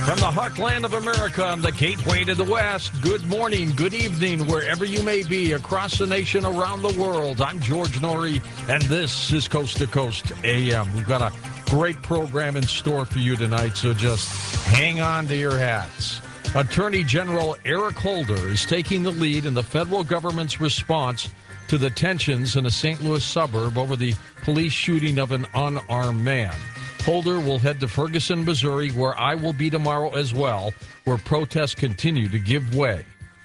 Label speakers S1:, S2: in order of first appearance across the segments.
S1: From the heartland of America and the gateway to the West, good morning, good evening, wherever you may be across the nation, around the world. I'm George Noory, and this is Coast to Coast AM. We've got a great program in store for you tonight, so just hang on to your hats. Attorney General Eric Holder is taking the lead in the federal government's response to the tensions in a St. Louis suburb over the police shooting of an unarmed man. Holder will head to Ferguson, Missouri, where I will be tomorrow as well, where protests continue to give way.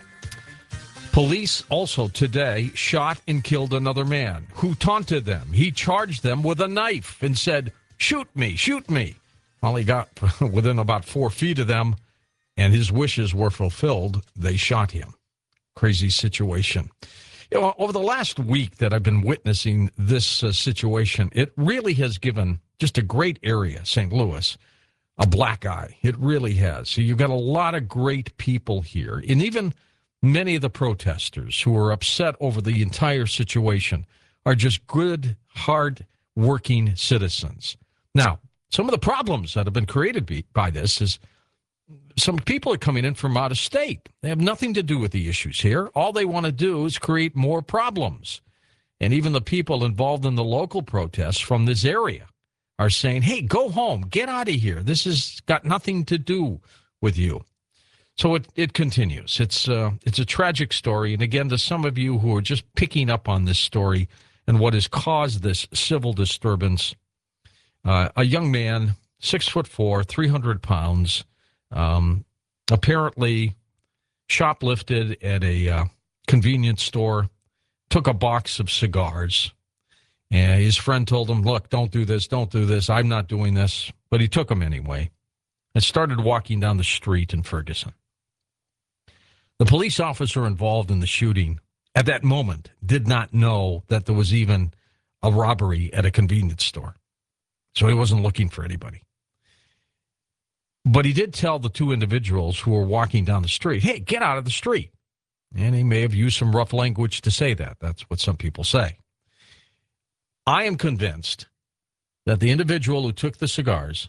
S1: Police also today shot and killed another man who taunted them. He charged them with a knife and said, "Shoot me, shoot me." Well, he got within about 4 feet of them, and his wishes were fulfilled. They shot him. Crazy situation. You know, over the last week that I've been witnessing this situation, it really has given just a great area, St. Louis, a black eye. It really has. So you've got a lot of great people here. And even many of the protesters who are upset over the entire situation are just good, hard-working citizens. Now, some of the problems that have been created by this is some people are coming in from out of state. They have nothing to do with the issues here. All they want to do is create more problems. And even the people involved in the local protests from this area are saying, hey, go home, get out of here. This has got nothing to do with you. So it continues. It's a tragic story. And again, to some of you who are just picking up on this story and what has caused this civil disturbance, a young man, 6'4", 300 pounds, apparently shoplifted at a convenience store, took a box of cigars. And his friend told him, look, don't do this, I'm not doing this. But he took them anyway and started walking down the street in Ferguson. The police officer involved in the shooting at that moment did not know that there was even a robbery at a convenience store. So he wasn't looking for anybody. But he did tell the two individuals who were walking down the street, hey, get out of the street. And he may have used some rough language to say that. That's what some people say. I am convinced that the individual who took the cigars,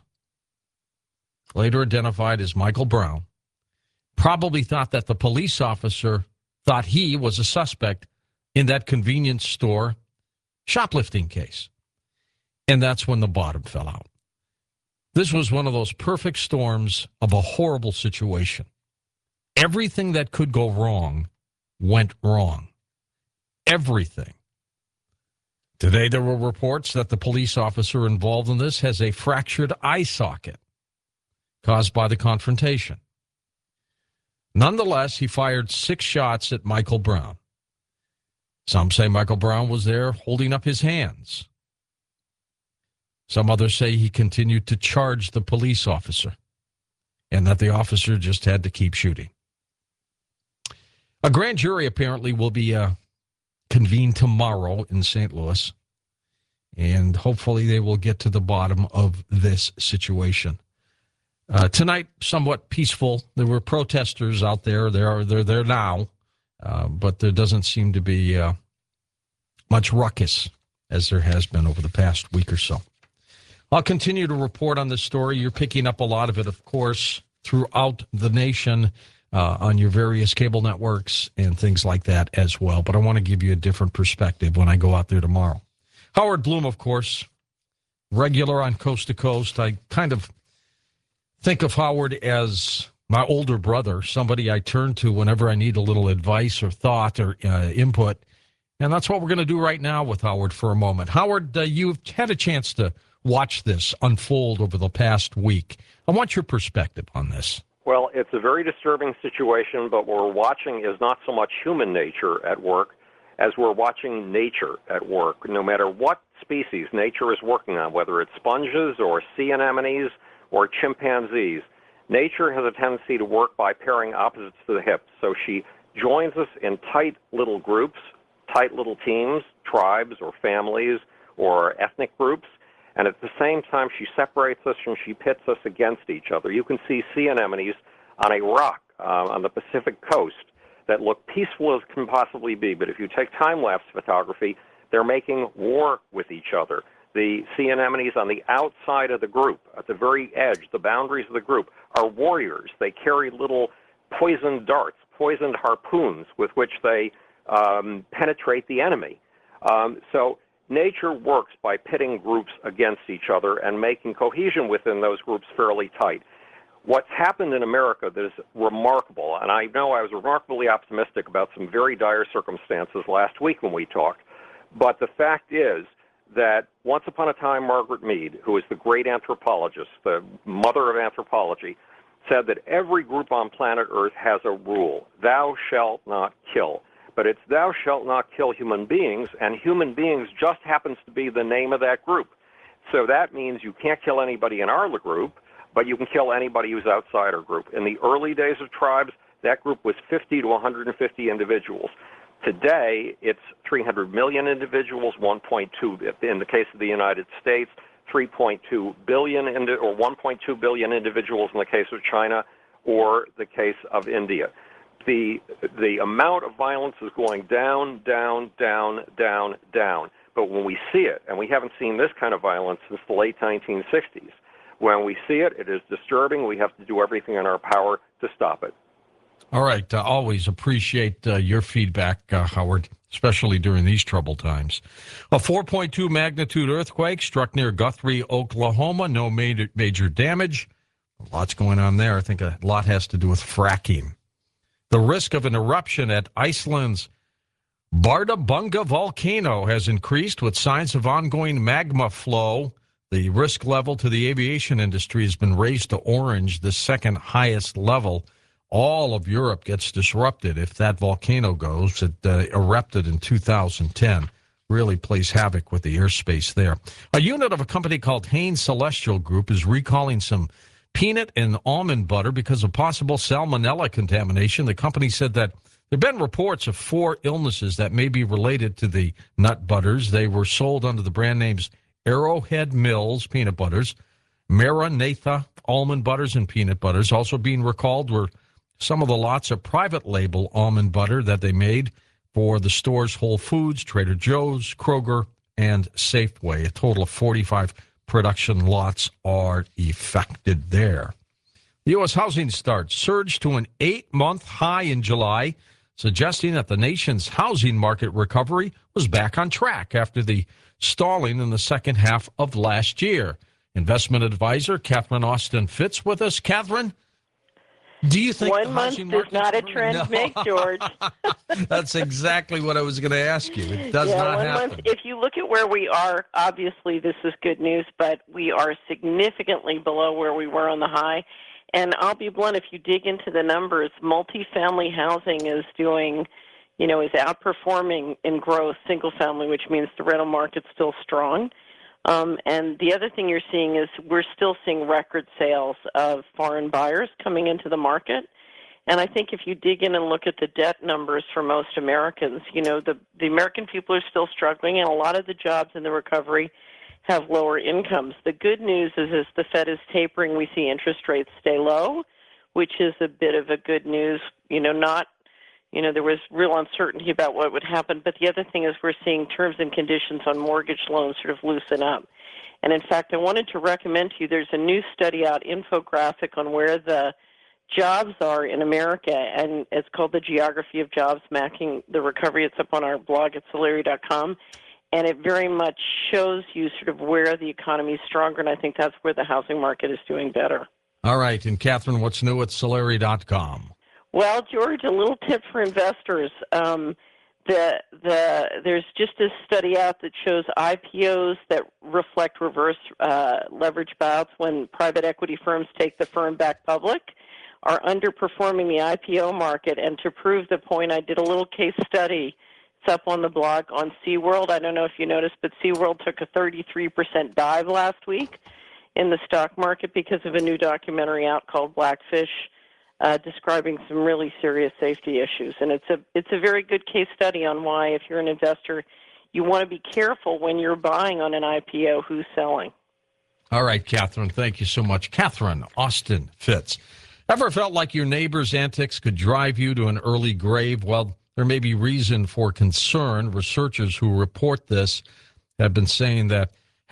S1: later identified as Michael Brown, probably thought that the police officer thought he was a suspect in that convenience store shoplifting case. And that's when the bottom fell out. This was one of those perfect storms of a horrible situation. Everything that could go wrong went wrong. Everything. Today, there were reports that the police officer involved in this has a fractured eye socket caused by the confrontation. Nonetheless, he fired 6 shots at Michael Brown. Some say Michael Brown was there holding up his hands. Some others say he continued to charge the police officer and that the officer just had to keep shooting. A grand jury apparently will be convened tomorrow in St. Louis, and hopefully they will get to the bottom of this situation. Tonight, somewhat peaceful. There were protesters out there. They're there now, but there doesn't seem to be much ruckus as there has been over the past week or so. I'll continue to report on this story. You're picking up a lot of it, of course, throughout the nation on your various cable networks and things like that as well. But I want to give you a different perspective when I go out there tomorrow. Howard Bloom, of course, regular on Coast to Coast. I kind of think of Howard as my older brother, somebody I turn to whenever I need a little advice or thought or input. And that's what we're going to do right now with Howard for a moment. Howard, you've had a chance to watch this unfold over the past week. I want your perspective on this.
S2: Well, it's a very disturbing situation, but what we're watching is not so much human nature at work as we're watching nature at work. No matter what species nature is working on, whether it's sponges or sea anemones or chimpanzees, nature has a tendency to work by pairing opposites to the hip. So she joins us in tight little groups, tight little teams, tribes or families or ethnic groups. And at the same time, she separates us and she pits us against each other. You can see sea anemones on a rock on the Pacific coast that look peaceful as can possibly be. But if you take time-lapse photography, they're making war with each other. The sea anemones on the outside of the group, at the very edge, the boundaries of the group, are warriors. They carry little poisoned darts, poisoned harpoons with which they penetrate the enemy. So nature works by pitting groups against each other and making cohesion within those groups fairly tight. What's happened in America that is remarkable, and I know I was remarkably optimistic about some very dire circumstances last week when we talked, but the fact is that once upon a time, Margaret Mead, who is the great anthropologist, the mother of anthropology, said that every group on planet Earth has a rule: thou shalt not kill. But it's thou shalt not kill human beings, and human beings just happens to be the name of that group. So that means you can't kill anybody in our group, but you can kill anybody who's outside our group. In the early days of tribes, that group was 50 to 150 individuals. Today, it's 300 million individuals, 1.2 in the case of the United States, 3.2 billion or 1.2 billion individuals in the case of China or the case of India. The amount of violence is going down, down, down, down, down. But when we see it, and we haven't seen this kind of violence since the late 1960s, when we see it, it is disturbing. We have to do everything in our power to stop it.
S1: All right. Always appreciate your feedback, Howard, especially during these troubled times. A 4.2 magnitude earthquake struck near Guthrie, Oklahoma. No major damage. Lots going on there. I think a lot has to do with fracking. The risk of an eruption at Iceland's Bardabunga volcano has increased with signs of ongoing magma flow. The risk level to the aviation industry has been raised to orange, the second highest level. All of Europe gets disrupted if that volcano goes. It erupted in 2010. Really plays havoc with the airspace there. A unit of a company called Hain Celestial Group is recalling some peanut and almond butter because of possible salmonella contamination. The company said that there have been reports of 4 illnesses that may be related to the nut butters. They were sold under the brand names Arrowhead Mills peanut butters, Maranatha almond butters and peanut butters. Also being recalled were some of the lots of private label almond butter that they made for the stores Whole Foods, Trader Joe's, Kroger, and Safeway. A total of 45 production lots are affected there. The U.S. housing starts surged to an 8-month high in July, suggesting that the nation's housing market recovery was back on track after the stalling in the second half of last year. Investment advisor Catherine Austin Fitts with us. Catherine, do you think
S3: 1 month does not a trend make, George?
S1: That's exactly what I was going to ask you. It does not
S3: 1
S1: happen.
S3: month. If you look at where we are, obviously this is good news, but we are significantly below where we were on the high. And I'll be blunt, if you dig into the numbers, multifamily housing is doing, is outperforming in growth single family, which means the rental market's still strong. And the other thing you're seeing is we're still seeing record sales of foreign buyers coming into the market. And I think if you dig in and look at the debt numbers for most Americans, the American people are still struggling, and a lot of the jobs in the recovery have lower incomes. The good news is as the Fed is tapering, we see interest rates stay low, which is a bit of a good news. There was real uncertainty about what would happen. But the other thing is we're seeing terms and conditions on mortgage loans sort of loosen up. And in fact, I wanted to recommend to you, there's a new study out, infographic on where the jobs are in America, and it's called The Geography of Jobs, Mapping the Recovery. It's up on our blog at Solari.com. And it very much shows you sort of where the economy is stronger, and I think that's where the housing market is doing better.
S1: All right. And Catherine, what's new at Solari.com?
S3: Well, George, a little tip for investors. There's just a study out that shows IPOs that reflect reverse leverage buyouts when private equity firms take the firm back public are underperforming the IPO market. And to prove the point, I did a little case study. It's up on the blog on SeaWorld. I don't know if you noticed, but SeaWorld took a 33% dive last week in the stock market because of a new documentary out called Blackfish, describing some really serious safety issues. And it's a very good case study on why, if you're an investor, you want to be careful when you're buying on an IPO who's selling.
S1: All right, Catherine, thank you so much. Catherine Austin Fitts. Ever felt like your neighbor's antics could drive you to an early grave? Well, there may be reason for concern. Researchers who report this have been saying that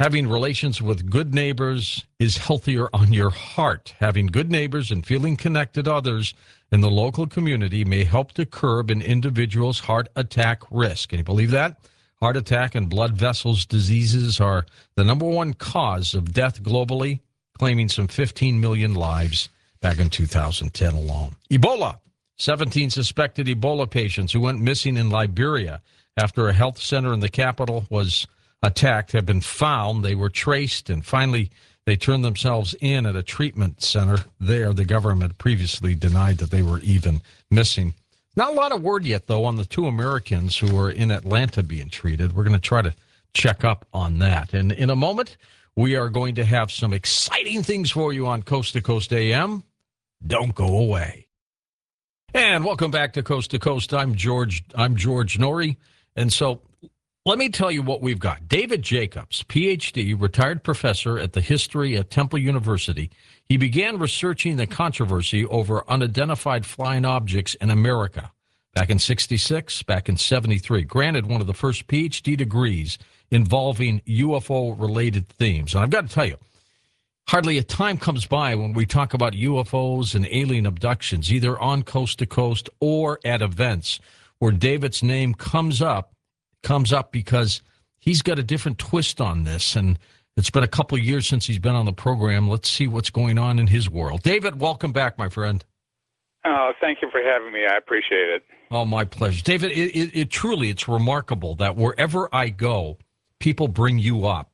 S1: Having relations with good neighbors is healthier on your heart. Having good neighbors and feeling connected to others in the local community may help to curb an individual's heart attack risk. Can you believe that? Heart attack and blood vessels diseases are the number one cause of death globally, claiming some 15 million lives back in 2010 alone. Ebola. 17 suspected Ebola patients who went missing in Liberia after a health center in the capital was attacked have been found. They were traced, and finally they turned themselves in at a treatment center there. The government previously denied that they were even missing. Not a lot of word yet, though, on the 2 Americans who are in Atlanta being treated. We're going to try to check up on that. And in a moment, we are going to have some exciting things for you on Coast to Coast AM. Don't go away. And welcome back to Coast. I'm George Noory. And so let me tell you what we've got. David Jacobs, Ph.D., retired professor at the history at Temple University. He began researching the controversy over unidentified flying objects in America back in 66, back in 73. Granted, one of the first Ph.D. degrees involving UFO-related themes. And I've got to tell you, hardly a time comes by when we talk about UFOs and alien abductions, either on Coast to Coast or at events, where David's name comes up because he's got a different twist on this. And it's been a couple of years since he's been on the program. Let's see what's going on in his world. David, welcome back, my friend.
S4: Oh, thank you for having me. I appreciate it.
S1: Oh, my pleasure. David, it truly, it's remarkable that wherever I go, people bring you up,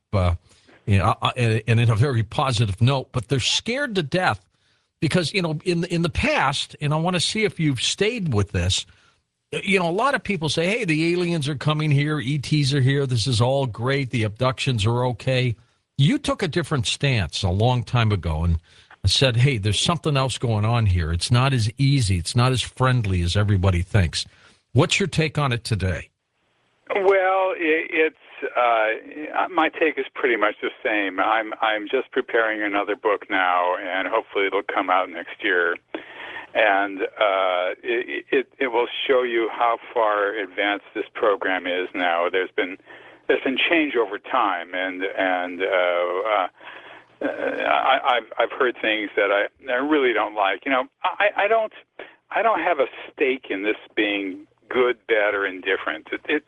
S1: and in a very positive note, but they're scared to death because, in the past, and I want to see if you've stayed with this, a lot of people say, hey, the aliens are coming here, ETs are here, this is all great, the abductions are okay. You took a different stance a long time ago and said, hey, there's something else going on here. It's not as easy, it's not as friendly as everybody thinks. What's your take on it today?
S4: Well, it's my take is pretty much the same. I'm just preparing another book now, and hopefully it'll come out next year. And it will show you how far advanced this program is now. There's been change over time, and I've heard things that I really don't like. I don't have a stake in this being good, bad, or indifferent.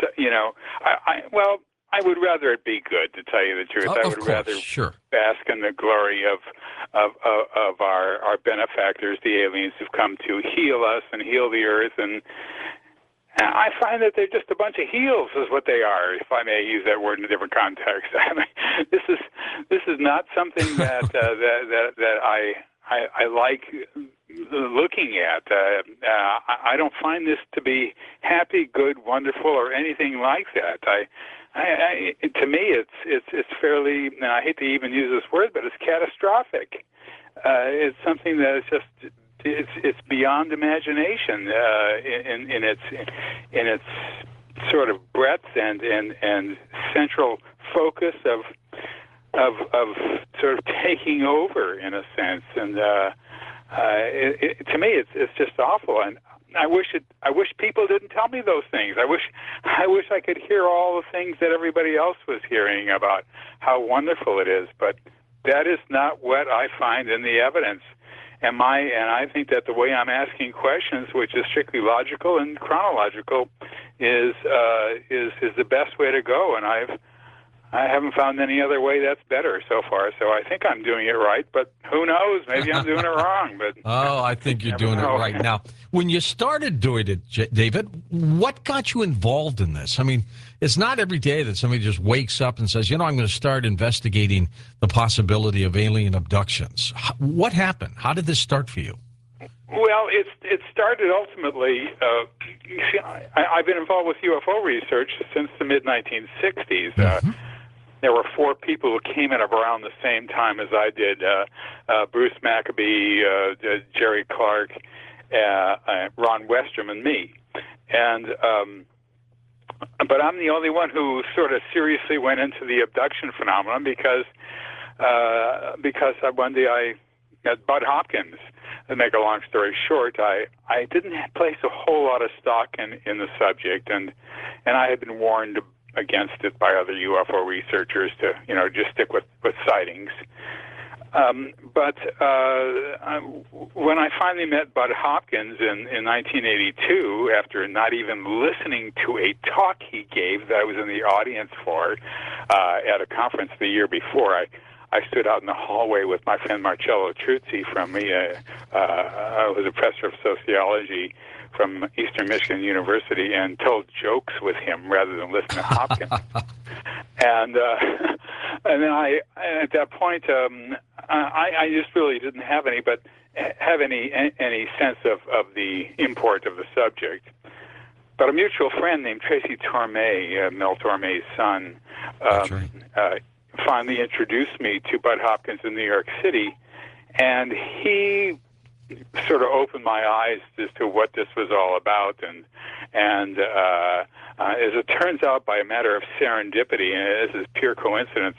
S4: I would rather it be good, to tell you the truth. I would rather bask in the glory of our benefactors, the aliens who've come to heal us and heal the earth. And I find that they're just a bunch of heels, is what they are, if I may use that word in a different context. I mean, this is not something that I like looking at. I don't find this to be happy, good, wonderful, or anything like that. To me, it's fairly. I hate to even use this word, but it's catastrophic. It's something that is just. It's beyond imagination in its sort of breadth and central focus of sort of taking over in a sense. And to me, it's just awful. And I wish people didn't tell me those things. I wish I could hear all the things that everybody else was hearing about how wonderful it is. But that is not what I find in the evidence. And I think that the way I'm asking questions, which is strictly logical and chronological, is the best way to go. And I haven't found any other way that's better so far. So I think I'm doing it right, but who knows? Maybe I'm doing it wrong. But
S1: I think you're doing it right. Now, when you started doing it, David, what got you involved in this? I mean, it's not every day that somebody just wakes up and says, I'm going to start investigating the possibility of alien abductions. What happened? How did this start for you?
S4: Well, it started ultimately. I've been involved with UFO research since the mid-1960s.
S1: Mm-hmm.
S4: There were 4 people who came in around the same time as I did: Bruce Maccabee, Jerry Clark, Ron Westrom, and me. And but I'm the only one who sort of seriously went into the abduction phenomenon because one day I at Bud Hopkins. To make a long story short, I didn't place a whole lot of stock in the subject, and I had been warned against it by other UFO researchers to, just stick with sightings. But when I finally met Bud Hopkins in 1982, after not even listening to a talk he gave that I was in the audience for at a conference the year before, I stood out in the hallway with my friend Marcello Truzzi from was a professor of sociology from Eastern Michigan University, and told jokes with him rather than listen to Hopkins. And then at that point, I just really didn't have any sense of the import of the subject. But a mutual friend named Tracy Torme, Mel Torme's son, finally introduced me to Bud Hopkins in New York City, and he sort of opened my eyes as to what this was all about. And as it turns out, by a matter of serendipity, and this is pure coincidence,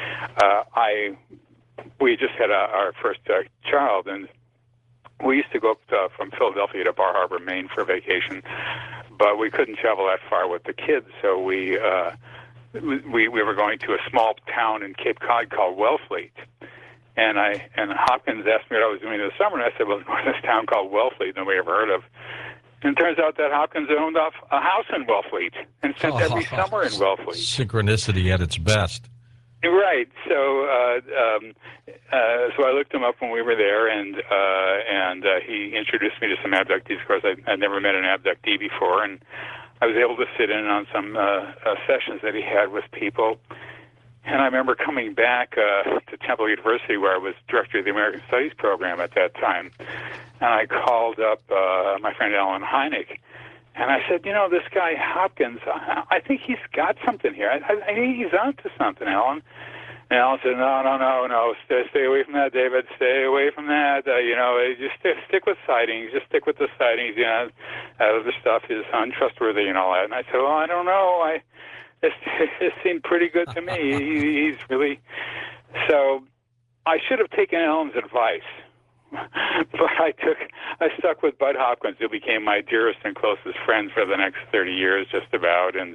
S4: we just had our first child, and we used to go up from Philadelphia to Bar Harbor, Maine for vacation, but we couldn't travel that far with the kids, so we were going to a small town in Cape Cod called Wellfleet. And Hopkins asked me what I was doing this summer, and I said, well, I was going to this town called Wellfleet, nobody ever heard of. And it turns out that Hopkins owned a house in Wellfleet and spent every summer in Wellfleet.
S1: Synchronicity at its best.
S4: Right. So so I looked him up when we were there, and he introduced me to some abductees. Of course, I'd never met an abductee before, and I was able to sit in on some sessions that he had with people. And I remember coming back to Temple University, where I was director of the American Studies program at that time, and I called up my friend Alan Hynek, and I said, this guy Hopkins, I think he's got something here. I think he's onto something, Alan. And Alan said, no, stay away from that, David. Stay away from that. Just stick with sightings. Just stick with the sightings. Other stuff is untrustworthy and all that. And I said, well, I don't know. It seemed pretty good to me. He's really... So I should have taken Alan's advice, but I stuck with Bud Hopkins, who became my dearest and closest friend for the next 30 years, just about, and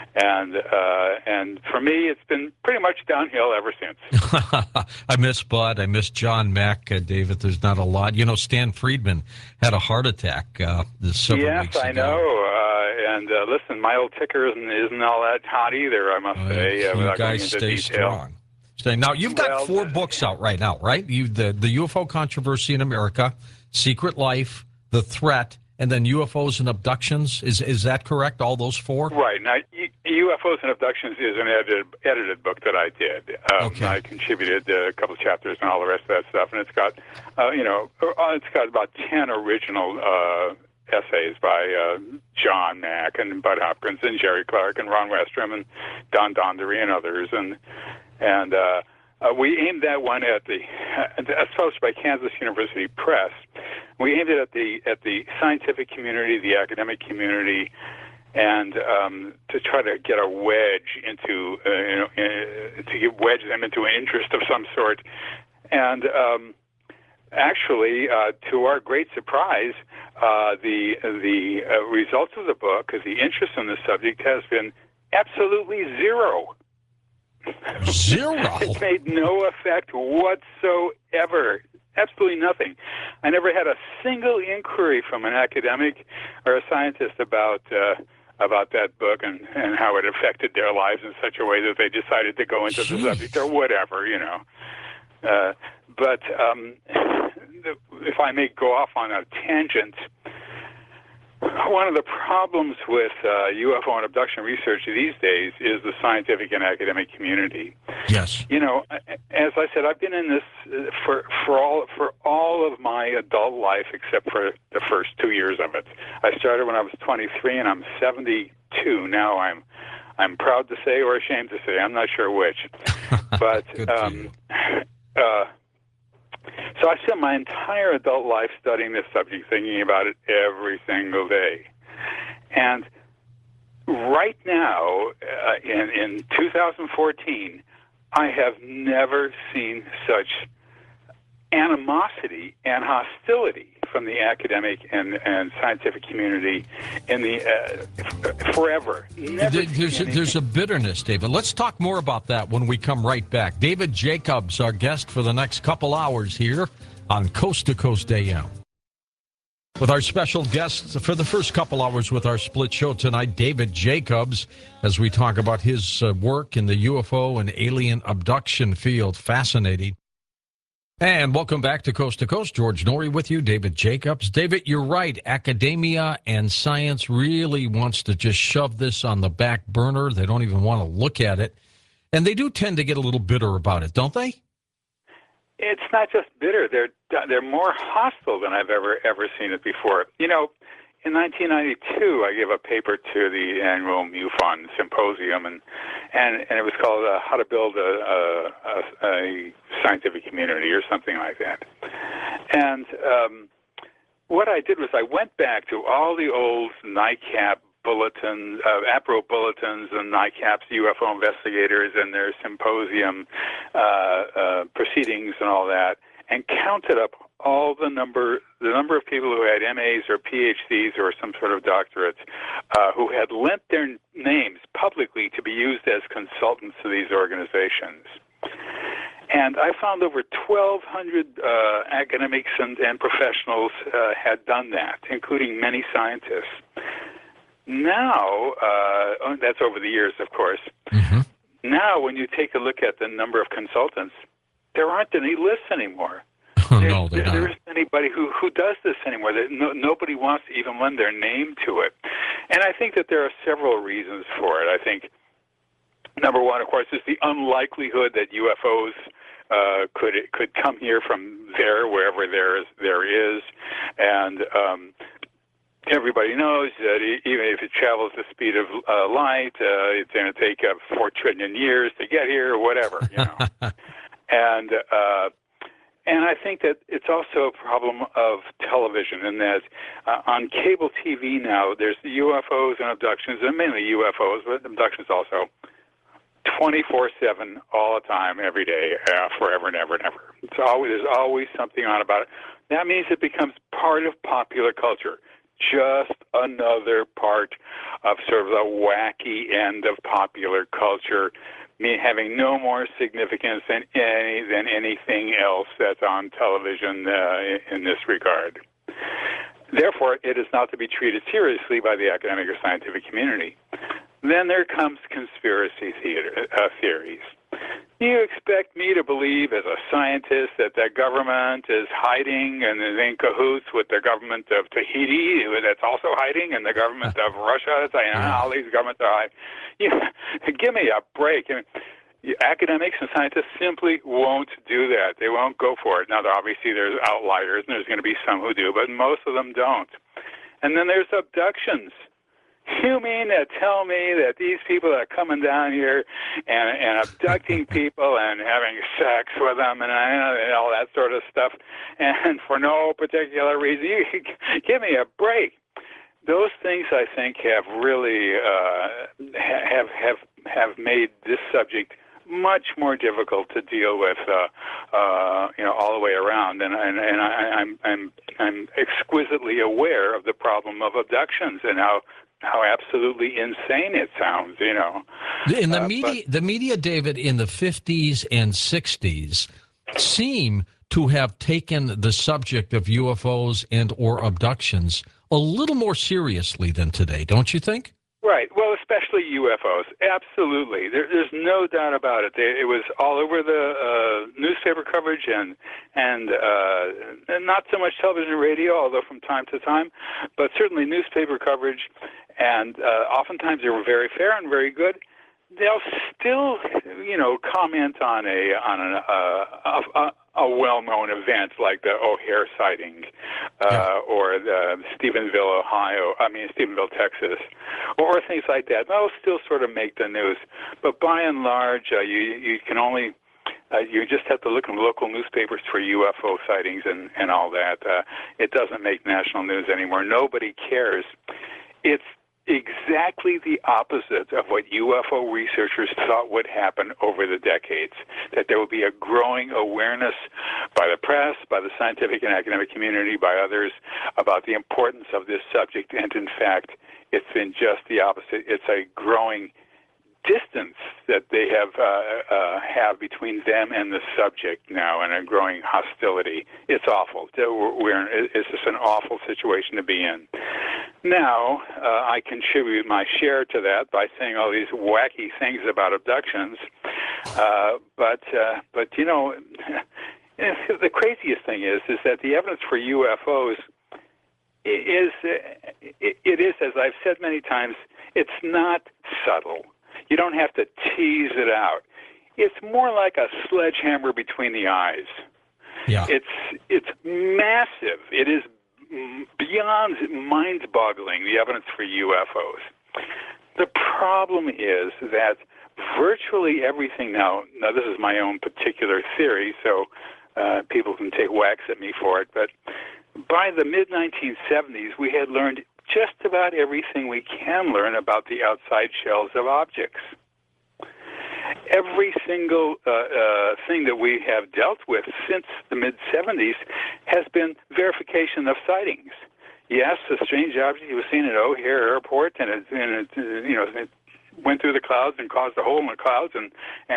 S4: for me, it's been pretty much downhill ever since.
S1: I miss Bud. I miss John Mack, David. There's not a lot. Stan Friedman had a heart attack several weeks ago. Yes,
S4: I know. And listen, my old ticker isn't all that hot either, I must say.
S1: You guys stay strong. Now, you've got 4 books out right now, right? The UFO Controversy in America, Secret Life, The Threat, and then UFOs and Abductions. Is that correct, all those 4?
S4: Right. Now, UFOs and Abductions is an edited book that I did. Okay. I contributed a couple of chapters and all the rest of that stuff, and it's got, it's got about 10 original essays by John Mack and Bud Hopkins and Jerry Clark and Ron Westrom and Don Dondery and others, and we aimed that one at that's published by Kansas University Press. We aimed it at the scientific community, the academic community, and to try to get a wedge into to wedge them into an interest of some sort, and. Actually, to our great surprise, the results of the book, the interest in the subject, has been absolutely zero.
S1: Zero?
S4: It's made no effect whatsoever. Absolutely nothing. I never had a single inquiry from an academic or a scientist about that book and how it affected their lives in such a way that they decided to go into the subject or whatever, But if I may go off on a tangent, one of the problems with UFO and abduction research these days is the scientific and academic community.
S1: Yes.
S4: As I said, I've been in this for all of my adult life except for the first 2 years of it. I started when I was 23, and I'm 72 now. I'm proud to say, or ashamed to say, I'm not sure which. But so I spent my entire adult life studying this subject, thinking about it every single day. And right now, in 2014, I have never seen such animosity and hostility from the academic and scientific community in the forever.
S1: There's a bitterness, David. Let's talk more about that when we come right back. David Jacobs, our guest for the next couple hours here on Coast to Coast AM. With our special guests for the first couple hours with our split show tonight, David Jacobs, as we talk about his work in the UFO and alien abduction field. Fascinating. And welcome back to Coast. George Noory with you, David Jacobs. David, you're right. Academia and science really wants to just shove this on the back burner. They don't even want to look at it. And they do tend to get a little bitter about it, don't they?
S4: It's not just bitter. They're more hostile than I've ever seen it before. You know, in 1992, I gave a paper to the annual MUFON symposium, and it was called "How to Build a Scientific Community" or something like that. And what I did was I went back to all the old NICAP bulletins, APRO bulletins, and NICAP's UFO investigators and their symposium proceedings and all that, and counted up all the number of people who had MAs or PhDs or some sort of doctorates who had lent their names publicly to be used as consultants to these organizations. And I found over 1,200 academics and professionals had done that, including many scientists. Now, that's over the years, of course. Mm-hmm. Now, when you take a look at the number of consultants, there aren't any lists anymore.
S1: No,
S4: there isn't anybody who does this anymore. Nobody wants to even lend their name to it. And I think that there are several reasons for it. I think, number one, of course, is the unlikelihood that UFOs could come here from wherever there is. And everybody knows that even if it travels the speed of light, it's going to take 4 trillion years to get here or whatever, you know. And I think that it's also a problem of television in that on cable TV now, there's the UFOs and abductions, and mainly UFOs, but abductions also, 24/7, all the time, every day, forever and ever and ever. There's always something on about it. That means it becomes part of popular culture. Just another part of sort of the wacky end of popular culture, having no more significance than anything else that's on television in this regard. Therefore, it is not to be treated seriously by the academic or scientific community. Then there comes conspiracy theories. Do you expect me to believe as a scientist that the government is hiding and is in cahoots with the government of Tahiti that's also hiding and the government of Russia? All these governments are hiding. Give me a break. I mean, academics and scientists simply won't do that. They won't go for it. Now, obviously, there's outliers, and there's going to be some who do, but most of them don't. And then there's abductions. You mean to tell me that these people are coming down here and abducting people and having sex with them and all that sort of stuff, and for no particular reason? Give me a break. Those things, I think, have really have made this subject much more difficult to deal with, all the way around. And I'm exquisitely aware of the problem of abductions and how absolutely insane it sounds, you know.
S1: In the media, David, in the 50s and 60s seem to have taken the subject of UFOs and or abductions a little more seriously than today, don't you think?
S4: Right. Well, especially UFOs. Absolutely. There's no doubt about it. It was all over the newspaper coverage and not so much television and radio, although from time to time, but certainly newspaper coverage. And oftentimes they were very fair and very good. They'll still, comment on a well-known event like the O'Hare sighting, or the Stephenville, Texas, or things like that. They'll still sort of make the news. But by and large, you can only you just have to look in local newspapers for UFO sightings and all that. It doesn't make national news anymore. Nobody cares. exactly the opposite of what UFO researchers thought would happen over the decades, that there will be a growing awareness by the press, by the scientific and academic community, by others, about the importance of this subject. And in fact, it's been just the opposite. It's a growing distance that they have between them and the subject now, and a growing hostility. It's awful. It's just an awful situation to be in. Now, I contribute my share to that by saying all these wacky things about abductions, but you know, the craziest thing is that the evidence for UFOs is, as I've said many times, it's not subtle. You don't have to tease it out. It's more like a sledgehammer between the eyes.
S1: Yeah.
S4: It's massive. It is beyond mind-boggling, the evidence for UFOs. The problem is that virtually everything now this is my own particular theory, so people can take whacks at me for it, but by the mid-1970s, we had learned just about everything we can learn about the outside shells of objects. Every single thing that we have dealt with since the mid-70s has been verification of sightings. Yes, a strange object was seen at O'Hare Airport, and it went through the clouds and caused a hole in the clouds, and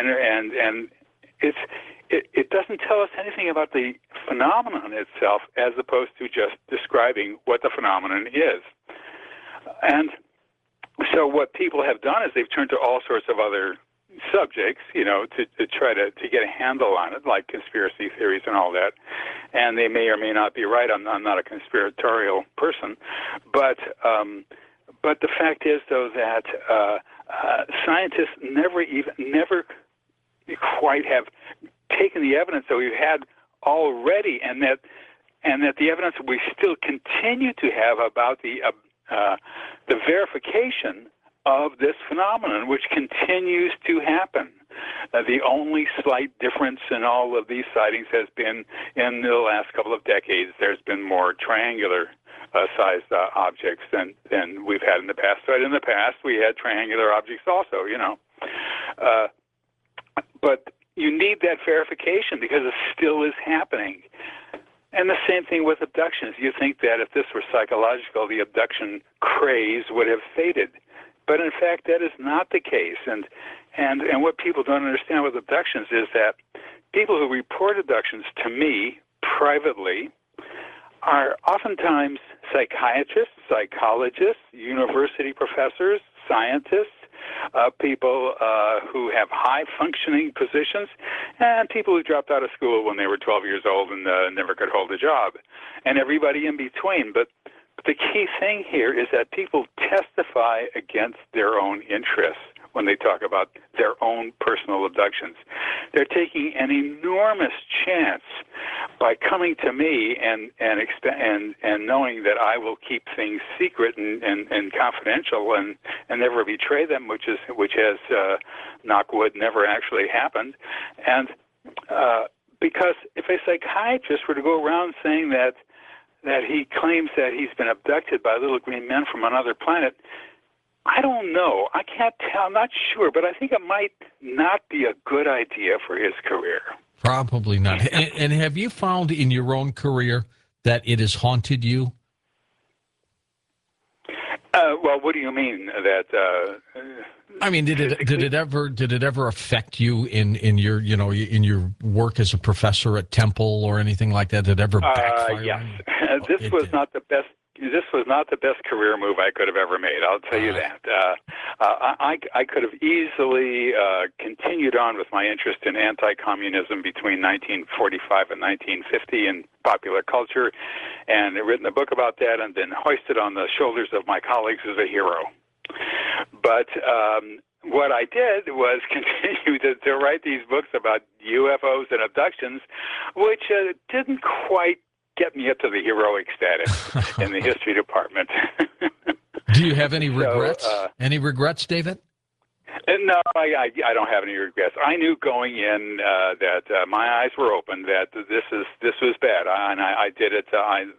S4: it doesn't tell us anything about the phenomenon itself, as opposed to just describing what the phenomenon is. And so what people have done is they've turned to all sorts of other subjects, to try to get a handle on it, like conspiracy theories and all that. And they may or may not be right. I'm not a conspiratorial person, but the fact is, though, that scientists never quite have taken the evidence that we've had already, and that the evidence we still continue to have about the verification of this phenomenon, which continues to happen. The only slight difference in all of these sightings has been in the last couple of decades. There's been more triangular sized objects than we've had in the past. But in the past, we had triangular objects also, but you need that verification because it still is happening. And the same thing with abductions. You think that if this were psychological, the abduction craze would have faded. But in fact, that is not the case. And what people don't understand with abductions is that people who report abductions to me privately are oftentimes psychiatrists, psychologists, university professors, scientists, people who have high-functioning positions, and people who dropped out of school when they were 12 years old and never could hold a job, and everybody in between. But the key thing here is that people testify against their own interests when they talk about their own personal abductions. They're taking an enormous chance by coming to me and knowing that I will keep things secret and confidential and never betray them, which has knock wood, never actually happened. And because if a psychiatrist were to go around saying that he claims that he's been abducted by little green men from another planet, I don't know. I can't tell. I'm not sure, but I think it might not be a good idea for his career.
S1: Probably not. And have you found in your own career that it has haunted you?
S4: Well, what do you mean that?
S1: I mean, did it ever affect you in your work as a professor at Temple or anything like that? Did it ever backfire?
S4: Yes. This was not the best career move I could have ever made. I'll tell you that. I could have easily continued on with my interest in anti-communism between 1945 and 1950 in popular culture, and written a book about that, and then hoisted on the shoulders of my colleagues as a hero. But what I did was continue to write these books about UFOs and abductions, which didn't quite get me up to the heroic status in the history department.
S1: Do you have any regrets? Any regrets, David?
S4: No, I don't have any regrets. I knew going in that my eyes were open, that this was bad, and I did it.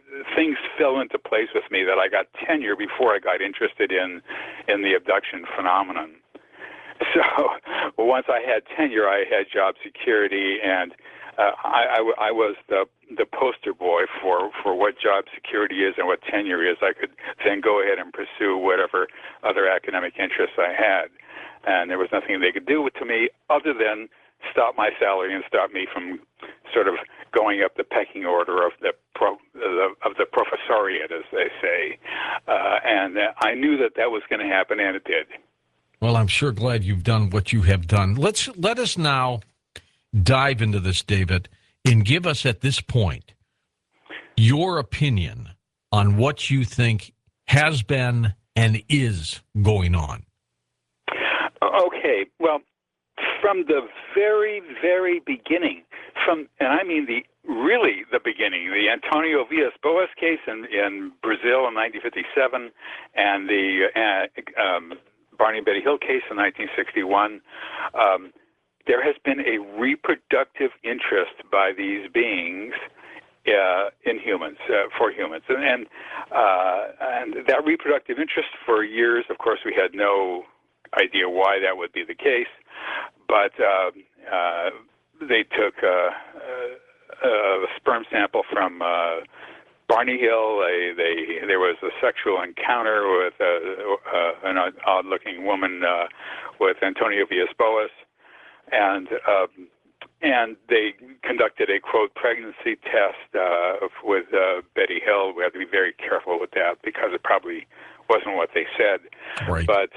S4: things fell into place with me that I got tenure before I got interested in the abduction phenomenon. So once I had tenure, I had job security, and I was the poster boy for what job security is and what tenure is. I could then go ahead and pursue whatever other academic interests I had, and there was nothing they could do to me other than stop my salary and stop me from sort of going up the pecking order of the professoriate, as they say. And I knew that was going to happen, and it did.
S1: Well, I'm sure glad you've done what you have done. Let us now dive into this, David, and give us at this point your opinion on what you think has been and is going on.
S4: Okay, well, from the very, very beginning, and I mean the beginning, the Antonio Villas-Boas case in Brazil in 1957, and the Barney and Betty Hill case in 1961, there has been a reproductive interest by these beings in humans, for humans, and that reproductive interest for years. Of course, we had no idea why that would be the case, but they took a sperm sample from Barney Hill. There was a sexual encounter with an odd-looking woman with Antonio Villas-Boas, and they conducted a, quote, pregnancy test with Betty Hill. We have to be very careful with that because it probably wasn't what they said.
S1: Right.
S4: But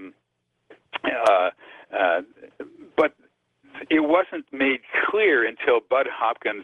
S4: but it wasn't made clear until Bud Hopkins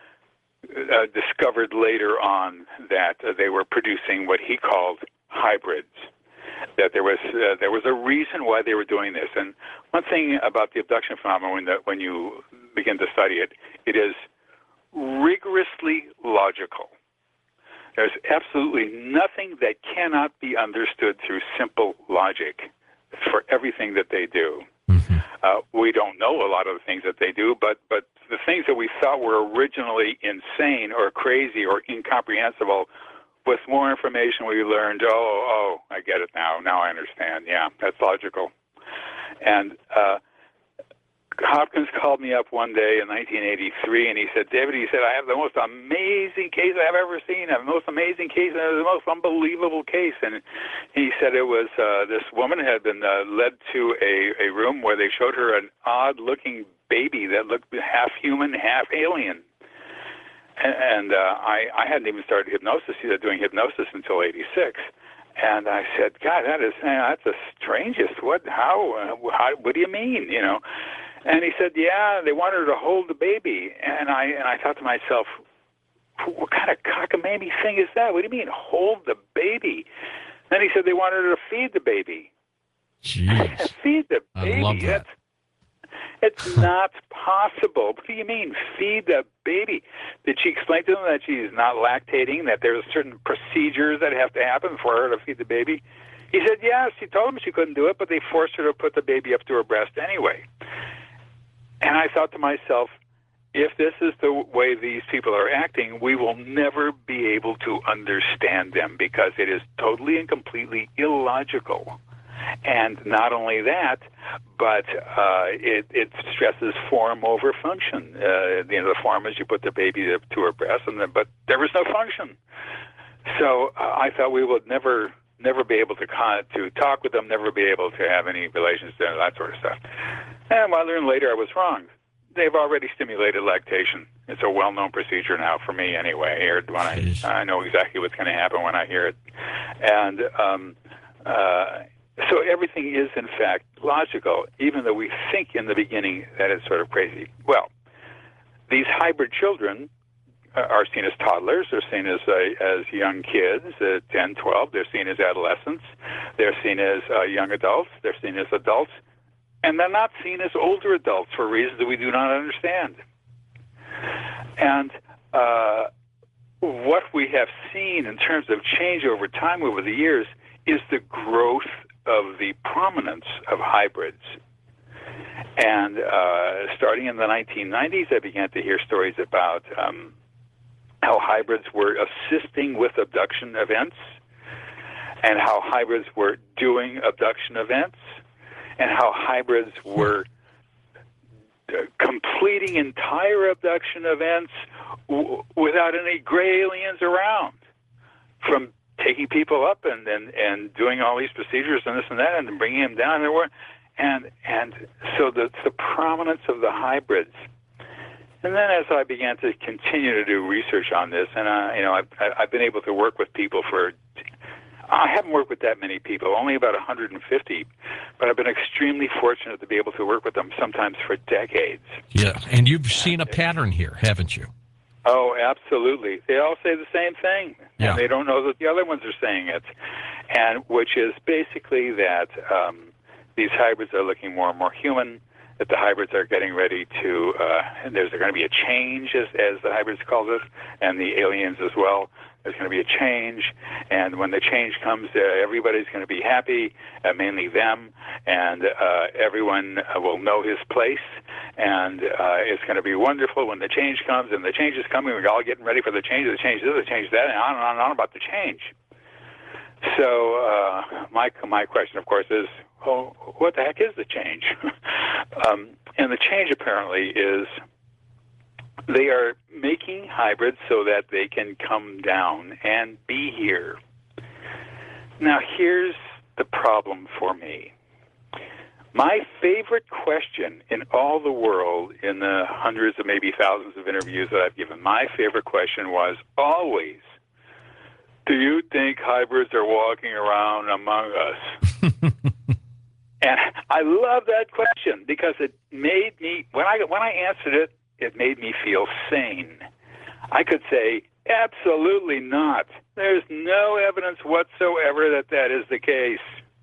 S4: discovered later on that they were producing what he called hybrids. That there was a reason why they were doing this. And one thing about the abduction phenomenon, when you begin to study it, it is rigorously logical. There's absolutely nothing that cannot be understood through simple logic for everything that they do.
S1: Mm-hmm.
S4: We don't know a lot of the things that they do, but the things that we thought were originally insane or crazy or incomprehensible, with more information we learned, I get it now. Now I understand. Yeah, that's logical. And Hopkins called me up one day in 1983, and he said, David, I have the most amazing case I've ever seen. I have the most amazing case, and it was the most unbelievable case. And he said it was this woman had been led to a room where they showed her an odd-looking baby that looked half human, half alien. And I hadn't even started hypnosis, doing hypnosis until 86. And I said, God, that's the strangest. What do you mean, And he said, yeah, they wanted her to hold the baby. And I thought to myself, what kind of cockamamie thing is that? What do you mean, hold the baby? Then he said they wanted her to feed the baby.
S1: Jeez.
S4: Feed the baby?
S1: I love that.
S4: It's not possible. What do you mean, feed the baby? Did she explain to them that she's not lactating, that there's certain procedures that have to happen for her to feed the baby? He said, yeah, she told them she couldn't do it, but they forced her to put the baby up to her breast anyway. And I thought to myself, if this is the way these people are acting, we will never be able to understand them because it is totally and completely illogical. And not only that, but it stresses form over function. The form is you put the baby to her breast, but there was no function. So I thought we would never be able to talk with them, never be able to have any relations, that sort of stuff. And I learned later I was wrong. They've already stimulated lactation. It's a well-known procedure now for me anyway. I know exactly what's going to happen when I hear it. And so everything is, in fact, logical, even though we think in the beginning that it's sort of crazy. Well, these hybrid children are seen as toddlers. They're seen as young kids, 10, 12. They're seen as adolescents. They're seen as young adults. They're seen as adults. And they're not seen as older adults for reasons that we do not understand. And what we have seen in terms of change over time over the years is the growth of the prominence of hybrids. And starting in the 1990s, I began to hear stories about how hybrids were assisting with abduction events, and how hybrids were doing abduction events, and how hybrids were completing entire abduction events without any gray aliens around, from taking people up and doing all these procedures and this and that, and then bringing them down. And so the prominence of the hybrids. And then as I began to continue to do research on this, and I've been able to work with people I haven't worked with that many people, only about 150, but I've been extremely fortunate to be able to work with them sometimes for decades.
S1: Yeah, and you've seen a pattern here, haven't you?
S4: Oh, absolutely. They all say the same thing,
S1: Yeah.
S4: and they don't know that the other ones are saying it, and which is basically that these hybrids are looking more and more human, that the hybrids are getting ready to, and there's going to be a change, as the hybrids call this, and the aliens as well. There's going to be a change, and when the change comes, everybody's going to be happy, mainly them, and everyone will know his place, and it's going to be wonderful when the change comes, and the change is coming. We're all getting ready for the change. The change this, the change that, and on and on about the change. So my question, of course, is, well, what the heck is the change? And the change apparently is they are making hybrids so that they can come down and be here. Now, here's the problem for me. My favorite question in all the world, in the hundreds of maybe thousands of interviews that I've given, my favorite question was always, do you think hybrids are walking around among us? And I love that question because it made me, when I answered it, it made me feel sane. I could say, absolutely not. There's no evidence whatsoever that that is the case.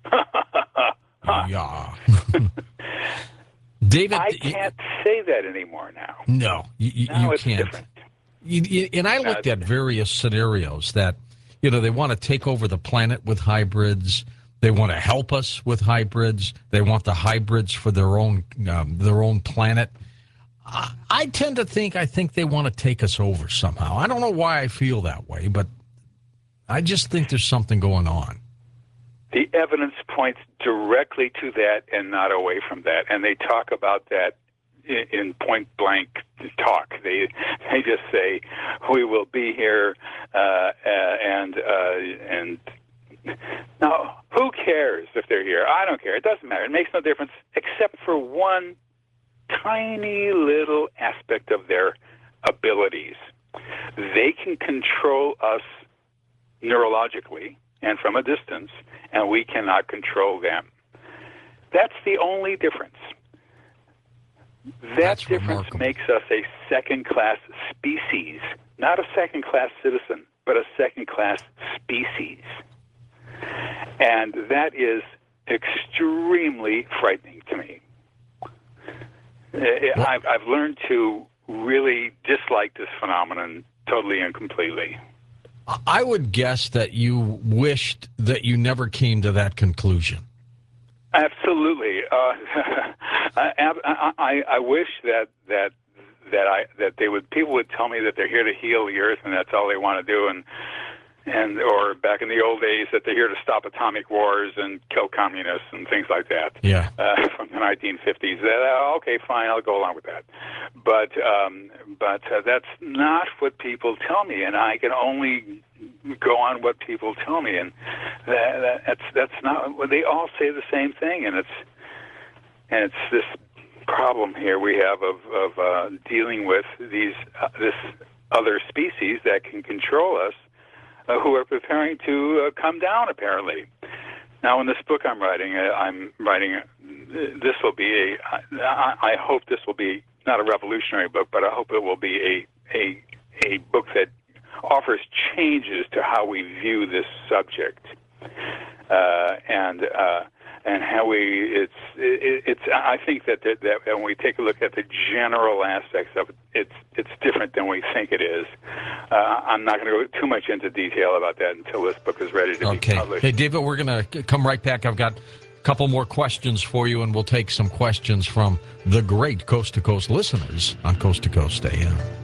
S1: Yeah. David,
S4: I can't say that anymore now.
S1: No, you
S4: it's
S1: can't.
S4: Different.
S1: And I looked at various scenarios that, they want to take over the planet with hybrids. They want to help us with hybrids. They want the hybrids for their own planet. I tend to think they want to take us over somehow. I don't know why I feel that way, but I just think there's something going on.
S4: The evidence points directly to that and not away from that. And they talk about that in point blank talk. They just say, we will be here, and now, who cares if they're here? I don't care. It doesn't matter. It makes no difference except for one tiny little aspect of their abilities. They can control us neurologically and from a distance, and we cannot control them. That's the only difference. That difference makes us a second-class species, not a second-class citizen, but a second-class species. And that is extremely frightening to me. I've learned to really dislike this phenomenon totally and completely.
S1: I would guess that you wished that you never came to that conclusion.
S4: Absolutely. I wish that people would tell me that they're here to heal the earth and that's all they want to do, or back in the old days that they're here to stop atomic wars and kill communists and things like that.
S1: Yeah.
S4: From the 1950s. Okay, fine, I'll go along with that. But that's not what people tell me, and I can only go on what people tell me, and that's not. Well, they all say the same thing, and it's this problem here we have of dealing with this other species that can control us. Who are preparing to come down, apparently. Now, in this book I'm writing, this will be I hope this will be not a revolutionary book, but I hope it will be a book that offers changes to how we view this subject, and how I think that when we take a look at the general aspects of it, it's different than we think it is. I'm not going to go too much into detail about that until this book is ready to be published. Hey,
S1: David, we're going to come right back. I've got a couple more questions for you, and we'll take some questions from the great Coast to Coast listeners on Coast to Coast AM.